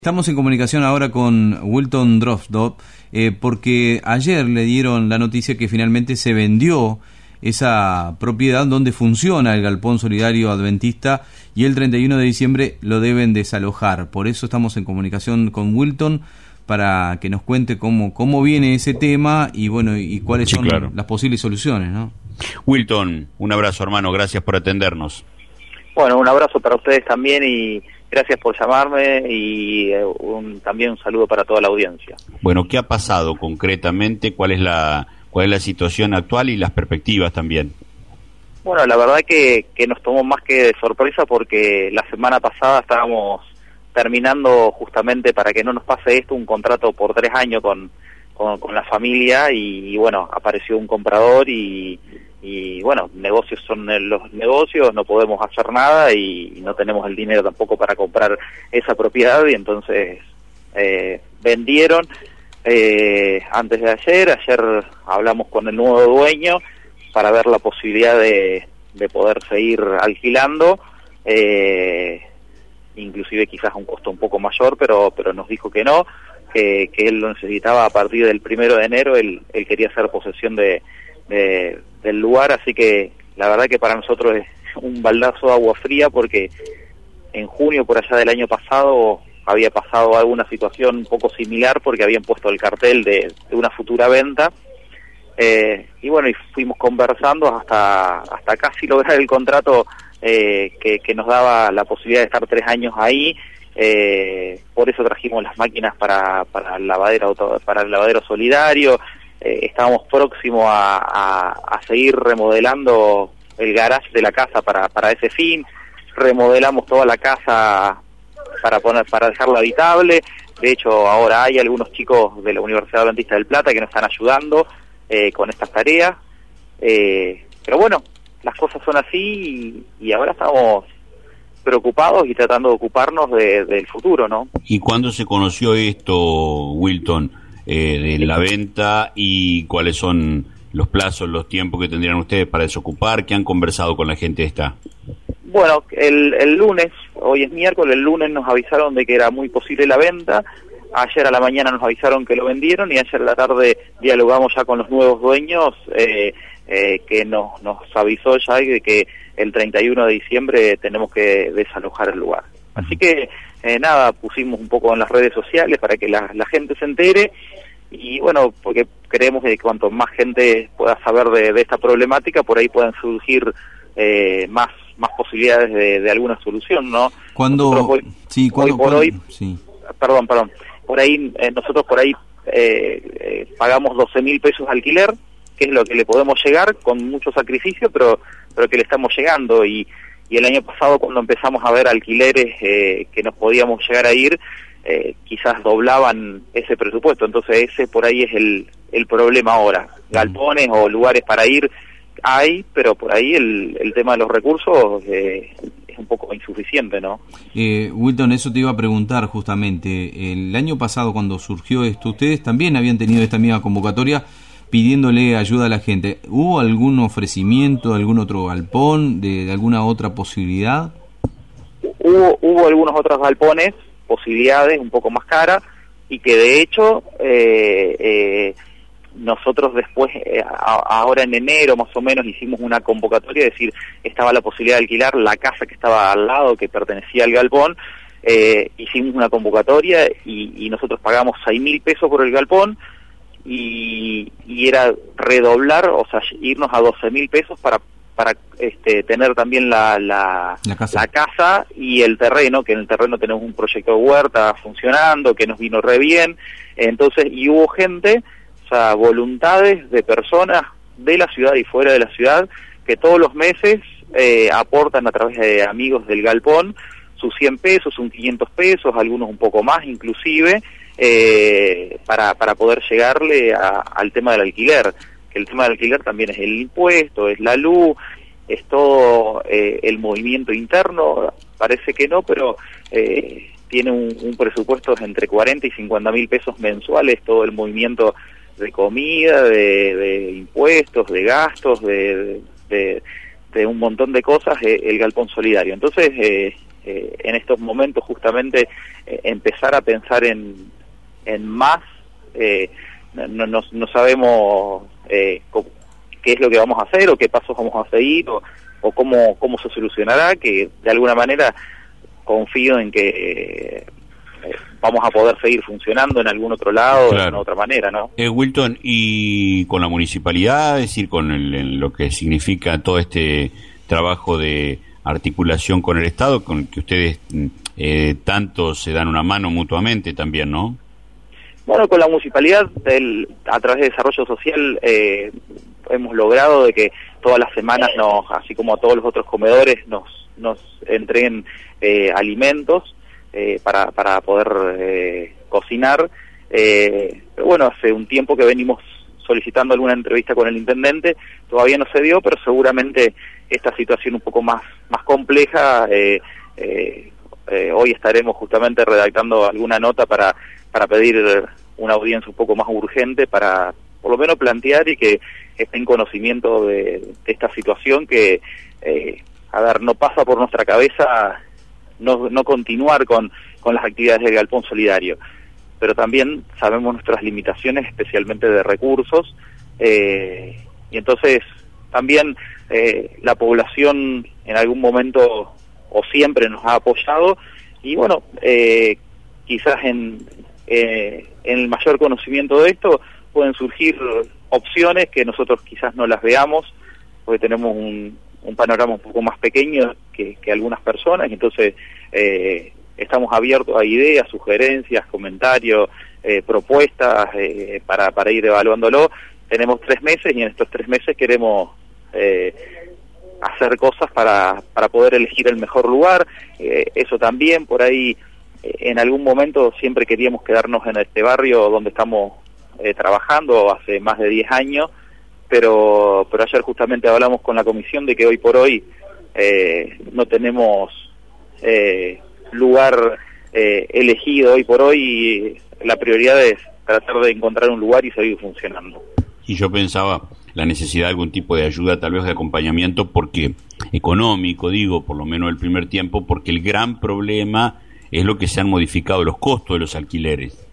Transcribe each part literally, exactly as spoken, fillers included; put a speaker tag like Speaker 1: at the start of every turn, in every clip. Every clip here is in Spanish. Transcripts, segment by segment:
Speaker 1: Estamos en comunicación ahora con Wilton Drosdorf, eh, porque ayer le dieron la noticia que finalmente se vendió esa propiedad donde funciona el Galpón Solidario Adventista y el treinta y uno de diciembre lo deben desalojar. Por eso estamos en comunicación con Wilton para que nos cuente cómo cómo viene ese tema y bueno y cuáles
Speaker 2: sí,
Speaker 1: son
Speaker 2: claro.
Speaker 1: las posibles soluciones, ¿no?
Speaker 2: Wilton, un abrazo, hermano, gracias por atendernos.
Speaker 3: Bueno, un abrazo para ustedes también y gracias por llamarme y eh, un, también un saludo para toda la audiencia.
Speaker 2: Bueno, ¿qué ha pasado concretamente? ¿Cuál es la cuál es la situación actual y las perspectivas también?
Speaker 3: Bueno, la verdad que, que nos tomó más que de sorpresa porque la semana pasada estábamos terminando justamente para que no nos pase esto un contrato por tres años con, con, con la familia y, y bueno, apareció un comprador y... y bueno, negocios son los negocios, no podemos hacer nada y no tenemos el dinero tampoco para comprar esa propiedad y entonces eh, vendieron eh, antes de ayer, ayer hablamos con el nuevo dueño para ver la posibilidad de, de poder seguir alquilando, eh, inclusive quizás a un costo un poco mayor, pero pero nos dijo que no, que, que él lo necesitaba a partir del primero de enero, él, él quería hacer posesión de De, del lugar, así que la verdad que para nosotros es un baldazo de agua fría porque en junio por allá del año pasado había pasado alguna situación un poco similar porque habían puesto el cartel de, de una futura venta eh, y bueno, y fuimos conversando hasta hasta casi lograr el contrato eh, que, que nos daba la posibilidad de estar tres años ahí. Eh, por eso trajimos las máquinas para, para el lavadero para el lavadero solidario. Eh, estábamos próximos a, a, a seguir remodelando el garage de la casa para, para ese fin, remodelamos toda la casa para poner para dejarla habitable. De hecho ahora hay algunos chicos de la Universidad Adventista del Plata que nos están ayudando eh, con estas tareas, eh, pero bueno, las cosas son así y, y ahora estamos preocupados y tratando de ocuparnos de, del futuro, ¿no?
Speaker 2: ¿Y cuándo se conoció esto, Wilton? Eh, de la venta y cuáles son los plazos, los tiempos que tendrían ustedes para desocupar, ¿qué han conversado con la gente esta?
Speaker 3: Bueno, el, el lunes, hoy es miércoles, el lunes nos avisaron de que era muy posible la venta, ayer a la mañana nos avisaron que lo vendieron y ayer a la tarde dialogamos ya con los nuevos dueños eh, eh, que nos, nos avisó ya de que el treinta y uno de diciembre tenemos que desalojar el lugar. Así que eh, nada, pusimos un poco en las redes sociales para que la, la gente se entere y bueno, porque creemos que cuanto más gente pueda saber de, de esta problemática, por ahí pueden surgir eh, más más posibilidades de, de alguna solución, ¿no?
Speaker 1: Cuando
Speaker 3: hoy,
Speaker 1: sí, cuando,
Speaker 3: hoy por
Speaker 1: cuando,
Speaker 3: hoy,
Speaker 1: sí.
Speaker 3: perdón, perdón, por ahí eh, nosotros por ahí eh, eh, pagamos doce mil pesos de alquiler, que es lo que le podemos llegar con mucho sacrificio, pero pero que le estamos llegando y Y el año pasado cuando empezamos a ver alquileres eh, que nos podíamos llegar a ir, eh, quizás doblaban ese presupuesto. Entonces ese por ahí es el, el problema ahora. Galpones o lugares para ir hay, pero por ahí el, el tema de los recursos eh, es un poco insuficiente, ¿no?
Speaker 1: Eh, Wilton, eso te iba a preguntar justamente. El año pasado cuando surgió esto, ustedes también habían tenido esta misma convocatoria pidiéndole ayuda a la gente. ¿Hubo algún ofrecimiento, algún otro galpón, de, de alguna otra posibilidad?
Speaker 3: Hubo, hubo algunos otros galpones, posibilidades un poco más caras, y que de hecho eh, eh, nosotros después, eh, a, ahora en enero más o menos, hicimos una convocatoria, es decir, estaba la posibilidad de alquilar la casa que estaba al lado, que pertenecía al galpón, eh, hicimos una convocatoria y, y nosotros pagamos seis mil pesos por el galpón, Y, y era redoblar, o sea, irnos a doce mil pesos para para este tener también la la,
Speaker 1: la, casa.
Speaker 3: la casa y el terreno, que en el terreno tenemos un proyecto de huerta funcionando, que nos vino re bien, entonces, y hubo gente, o sea, voluntades de personas de la ciudad y fuera de la ciudad, que todos los meses eh, aportan a través de amigos del galpón sus cien pesos, sus quinientos pesos, algunos un poco más inclusive, Eh, para para poder llegarle a, al tema del alquiler, que el tema del alquiler también es el impuesto, es la luz, es todo eh, el movimiento interno, parece que no, pero eh, tiene un, un presupuesto entre cuarenta y cincuenta mil pesos mensuales, todo el movimiento de comida, de, de impuestos, de gastos, de, de, de un montón de cosas, eh, el galpón solidario. Entonces, eh, eh, en estos momentos justamente eh, empezar a pensar en, en más, eh, no, no, no sabemos eh, qué es lo que vamos a hacer o qué pasos vamos a seguir o, o cómo, cómo se solucionará, que de alguna manera confío en que eh, vamos a poder seguir funcionando en algún otro lado, claro, de una otra manera, ¿no?
Speaker 2: Eh, Wilton, y con la municipalidad, es decir, con el, el, lo que significa todo este trabajo de articulación con el Estado, con el que ustedes eh, tanto se dan una mano mutuamente también, ¿no?
Speaker 3: Bueno, con la municipalidad, el, a través de desarrollo social, eh, hemos logrado de que todas las semanas, nos, así como a todos los otros comedores, nos, nos entreguen eh, alimentos eh, para, para poder eh, cocinar. Eh, pero bueno, hace un tiempo que venimos solicitando alguna entrevista con el intendente, todavía no se dio, pero seguramente esta situación un poco más, más compleja, eh, eh, eh, hoy estaremos justamente redactando alguna nota para, para pedir una audiencia un poco más urgente para por lo menos plantear y que esté en conocimiento de, de esta situación que, eh, a ver, no pasa por nuestra cabeza no, no continuar con, con las actividades del Galpón Solidario, pero también sabemos nuestras limitaciones, especialmente de recursos, eh, y entonces también eh, la población en algún momento o siempre nos ha apoyado, y bueno, eh, quizás en, eh, en el mayor conocimiento de esto pueden surgir opciones que nosotros quizás no las veamos, porque tenemos un, un panorama un poco más pequeño que, que algunas personas, y entonces eh, estamos abiertos a ideas, sugerencias, comentarios, eh, propuestas eh, para, para ir evaluándolo. Tenemos tres meses y en estos tres meses queremos eh, hacer cosas para, para poder elegir el mejor lugar. Eh, eso también, por ahí, eh, en algún momento siempre queríamos quedarnos en este barrio donde estamos eh, trabajando hace más de diez años, pero, pero ayer justamente hablamos con la comisión de que hoy por hoy eh, no tenemos eh, lugar eh, elegido hoy por hoy, y la prioridad es tratar de encontrar un lugar y seguir funcionando.
Speaker 2: Y yo pensaba la necesidad de algún tipo de ayuda, tal vez de acompañamiento, porque económico, digo, por lo menos el primer tiempo, porque el gran problema es lo que se han modificado los costos de los alquileres.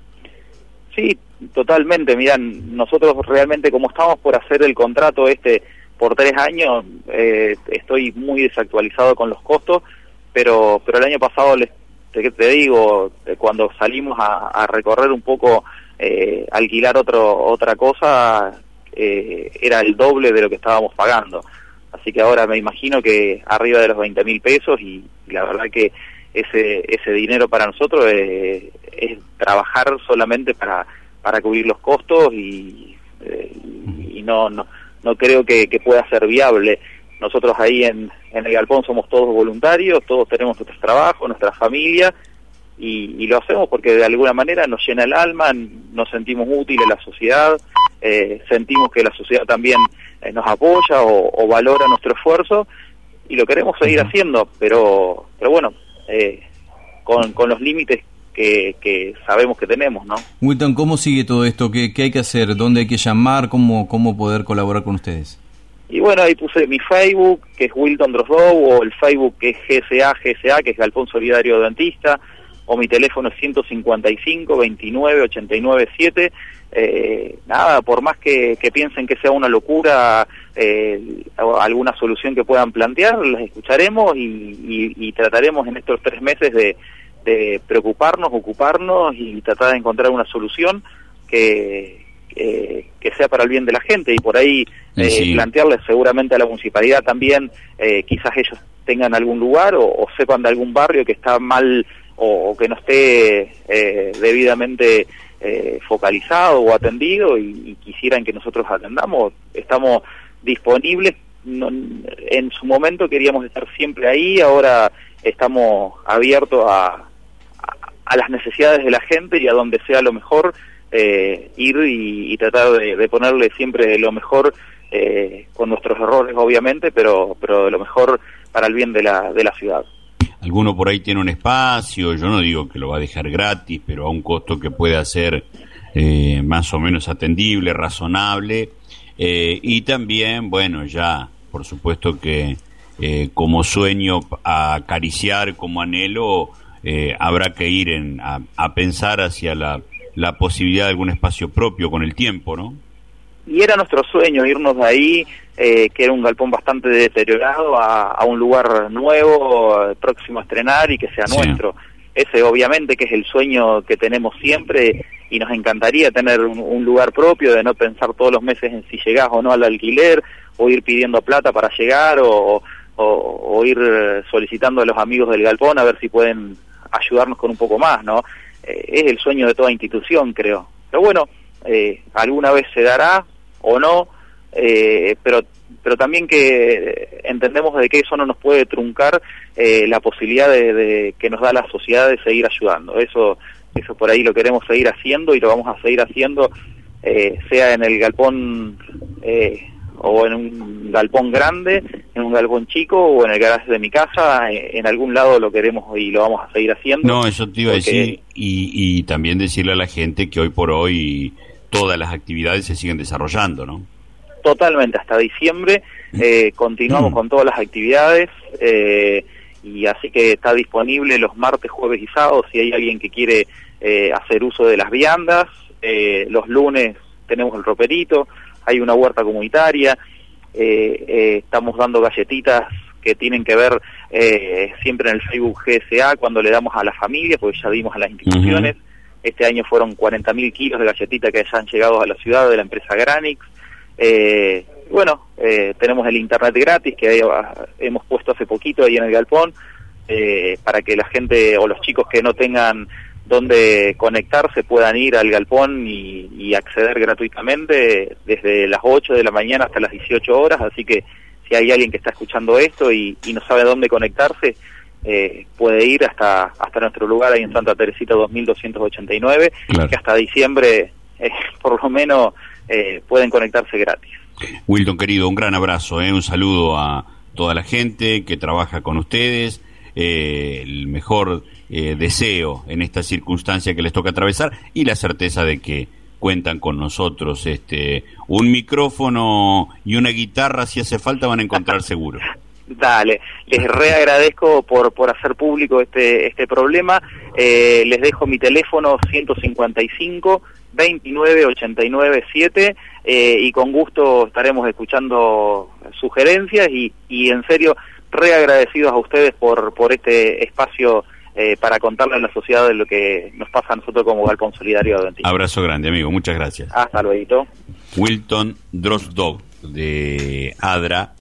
Speaker 3: Sí, totalmente. Mirá, nosotros realmente, como estamos por hacer el contrato este por tres años, eh, estoy muy desactualizado con los costos, pero pero el año pasado, les, te, te digo, cuando salimos a, a recorrer un poco, eh, alquilar otro otra cosa, eh, era el doble de lo que estábamos pagando. Así que ahora me imagino que arriba de los veinte mil pesos, y, y la verdad que ese ese dinero para nosotros es, es trabajar solamente para para cubrir los costos, y, eh, y no no no creo que, que pueda ser viable. Nosotros ahí en, en el Galpón somos todos voluntarios, todos tenemos nuestros trabajos, nuestras familias, y, y lo hacemos porque de alguna manera nos llena el alma, nos sentimos útiles a la sociedad, eh, sentimos que la sociedad también eh, nos apoya o, o valora nuestro esfuerzo, y lo queremos seguir haciendo, pero pero bueno, eh, con, con los límites que, que sabemos que tenemos, ¿no?
Speaker 1: Wilton, ¿cómo sigue todo esto? ¿Qué, qué hay que hacer? ¿Dónde hay que llamar? ¿Cómo, cómo poder colaborar con ustedes?
Speaker 3: Y bueno, ahí puse mi Facebook, que es Wilton Drosdov, o el Facebook que es G S A, G S A, que es Galpón Solidario Adventista, o mi teléfono es ciento cincuenta y cinco, veintinueve, ochenta y nueve, siete. Eh, nada, por más que, que piensen que sea una locura, eh, alguna solución que puedan plantear, las escucharemos y, y, y trataremos en estos tres meses de, de preocuparnos, ocuparnos y tratar de encontrar una solución que, que, que sea para el bien de la gente, y por ahí eh, sí. plantearles seguramente a la municipalidad también, eh, quizás ellos tengan algún lugar o, o sepan de algún barrio que está mal o, o que no esté eh, debidamente eh, focalizado o atendido, y, y quisieran que nosotros atendamos. Estamos disponibles, no, en su momento queríamos estar siempre ahí, ahora estamos abiertos a, a, a las necesidades de la gente y a donde sea lo mejor, eh, ir y, y tratar de, de ponerle siempre lo mejor, eh, con nuestros errores obviamente, pero pero de lo mejor para el bien de la de la ciudad.
Speaker 2: Alguno por ahí tiene un espacio, yo no digo que lo va a dejar gratis, pero a un costo que pueda ser eh, más o menos atendible, razonable, eh, y también, bueno, ya, por supuesto que eh, como sueño a acariciar, como anhelo, eh, habrá que ir en, a, a pensar hacia la, la posibilidad de algún espacio propio con el tiempo, ¿no?
Speaker 3: Y era nuestro sueño irnos de ahí, eh, que era un galpón bastante deteriorado, a, a un lugar nuevo, próximo a estrenar y que sea
Speaker 2: Sí.
Speaker 3: nuestro. Ese obviamente que es el sueño que tenemos siempre, y nos encantaría tener un, un lugar propio, de no pensar todos los meses en si llegás o no al alquiler, o ir pidiendo plata para llegar, o, o, o ir solicitando a los amigos del galpón a ver si pueden ayudarnos con un poco más, ¿no? Eh, es el sueño de toda institución, creo. Pero bueno, eh, alguna vez se dará o no, eh, pero pero también que entendemos de que eso no nos puede truncar eh, la posibilidad de, de que nos da la sociedad de seguir ayudando. Eso eso por ahí lo queremos seguir haciendo y lo vamos a seguir haciendo, eh, sea en el galpón eh, o en un galpón grande, en un galpón chico o en el garaje de mi casa, en, en algún lado lo queremos y lo vamos a seguir haciendo.
Speaker 2: No, eso te iba
Speaker 3: porque...
Speaker 2: a decir, y, y también decirle a la gente que hoy por hoy todas las actividades se siguen desarrollando, ¿no?
Speaker 3: Totalmente, hasta diciembre eh, continuamos con todas las actividades, eh, y así que está disponible los martes, jueves y sábados si hay alguien que quiere eh, hacer uso de las viandas. Eh, los lunes tenemos el roperito, hay una huerta comunitaria, eh, eh, estamos dando galletitas que tienen que ver eh, siempre en el Facebook G S A cuando le damos a la familia, porque ya dimos a las instituciones. Uh-huh. Este año fueron cuarenta mil kilos de galletitas que ya han llegado a la ciudad de la empresa Granix. Eh, bueno, eh, tenemos el internet gratis que hay, hemos puesto hace poquito ahí en el galpón, eh, para que la gente o los chicos que no tengan donde conectarse puedan ir al galpón y, y acceder gratuitamente desde las ocho de la mañana hasta las dieciocho horas, así que si hay alguien que está escuchando esto y, y no sabe dónde conectarse, eh, puede ir hasta hasta nuestro lugar ahí en Santa Teresita dos mil doscientos ochenta y nueve, claro. Que hasta diciembre eh, por lo menos eh, pueden conectarse gratis.
Speaker 2: Wilton, querido, un gran abrazo, eh, un saludo a toda la gente que trabaja con ustedes, eh, el mejor eh, deseo en esta circunstancia que les toca atravesar y la certeza de que cuentan con nosotros. Este, un micrófono y una guitarra, si hace falta, van a encontrar seguro.
Speaker 3: Dale, les reagradezco por por hacer público este este problema. Eh, les dejo mi teléfono ciento cincuenta y cinco, veintinueve, ochenta y nueve, siete, eh, y con gusto estaremos escuchando sugerencias y, y en serio, reagradecidos a ustedes por por este espacio eh, para contarle a la sociedad de lo que nos pasa a nosotros como Galpón Solidario Adventista.
Speaker 2: Abrazo grande, amigo, muchas gracias.
Speaker 3: Hasta luego.
Speaker 2: Wilton Drosdov, de ADRA.